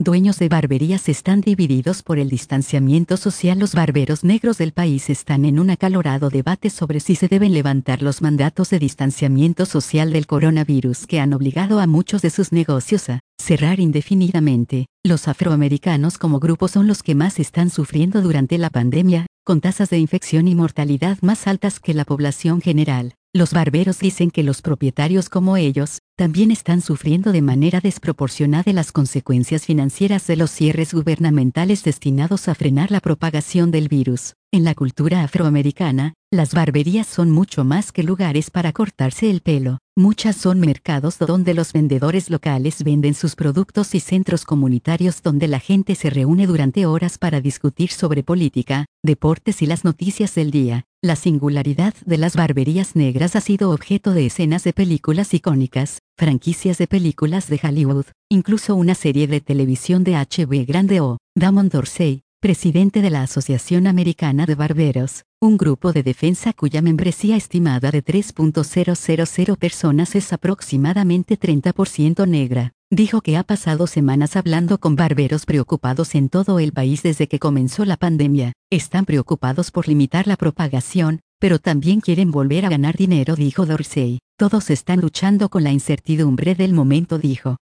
Dueños de barberías están divididos por el distanciamiento social. Los barberos negros del país están en un acalorado debate sobre si se deben levantar los mandatos de distanciamiento social del coronavirus que han obligado a muchos de sus negocios a cerrar indefinidamente. Los afroamericanos como grupo son los que más están sufriendo durante la pandemia, con tasas de infección y mortalidad más altas que la población general. Los barberos dicen que los propietarios como ellos, también están sufriendo de manera desproporcionada las consecuencias financieras de los cierres gubernamentales destinados a frenar la propagación del virus. En la cultura afroamericana, las barberías son mucho más que lugares para cortarse el pelo. Muchas son mercados donde los vendedores locales venden sus productos y centros comunitarios donde la gente se reúne durante horas para discutir sobre política, deportes y las noticias del día. La singularidad de las barberías negras ha sido objeto de escenas de películas icónicas, franquicias de películas de Hollywood, incluso una serie de televisión de HBO Grande o Damon Dorsey, presidente de la Asociación Americana de Barberos, un grupo de defensa cuya membresía estimada de 3.000 personas es aproximadamente 30% negra, dijo que ha pasado semanas hablando con barberos preocupados en todo el país desde que comenzó la pandemia. Están preocupados por limitar la propagación, pero también quieren volver a ganar dinero, dijo Dorsey. Todos están luchando con la incertidumbre del momento, dijo.